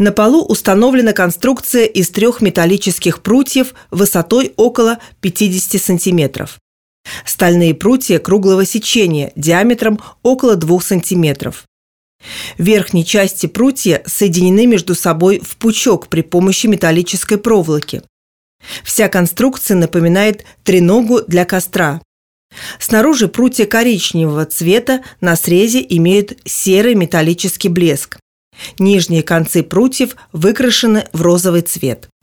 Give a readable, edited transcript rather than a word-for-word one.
На полу установлена конструкция из 3 металлических прутьев высотой около 50 сантиметров. Стальные прутья круглого сечения диаметром около 2 сантиметров. В верхней части прутья соединены между собой в пучок при помощи металлической проволоки. Вся конструкция напоминает треногу для костра. Снаружи прутья коричневого цвета на срезе имеют серый металлический блеск. Нижние концы прутьев выкрашены в розовый цвет.